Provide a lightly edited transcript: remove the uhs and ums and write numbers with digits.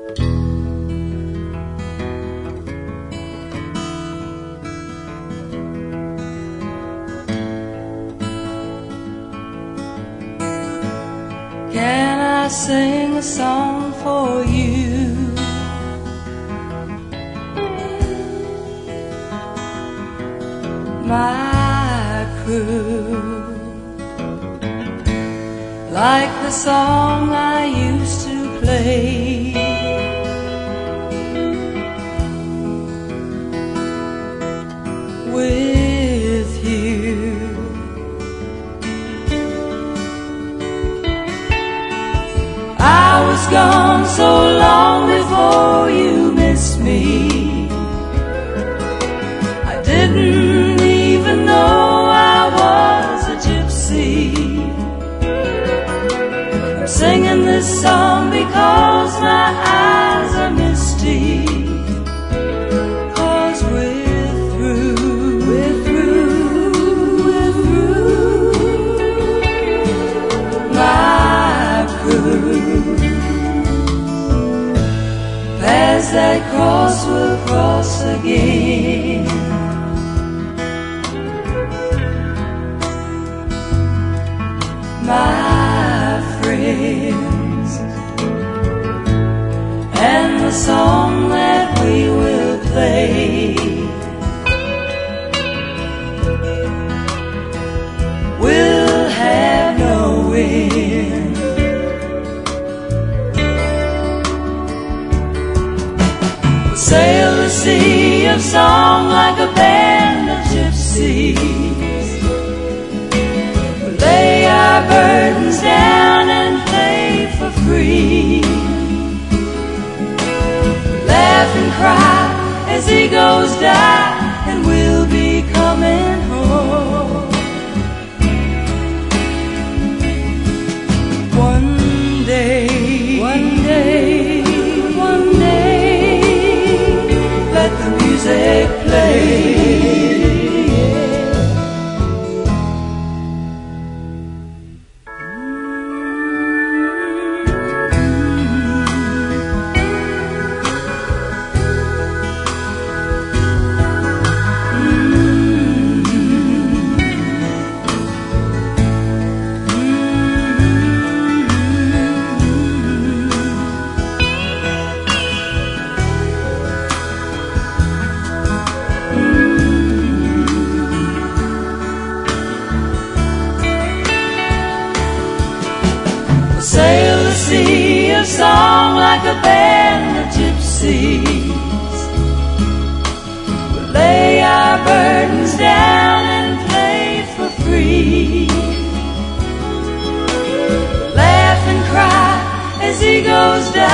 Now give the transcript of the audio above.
Can I sing a song for you? My crew, like the song I used to play. With you, I was gone so long before you missed me. I didn't even know I was a gypsy. I'm singing this song because my eyes are misty. 'Cause we're through, we're through, we're through. My crew, past that cross we'll cross again. My friends, and the song that we will play will have no end. We'll sail the sea of song like a band of gypsies. We'll lay our burdens down and play for free. We'll laugh and cry as egos die, and we'll be coming home. One day, one day, one day, let the music play. Sail the sea of song like a band of gypsies. We'll lay our burdens down and play for free. We'll laugh and cry as egos die.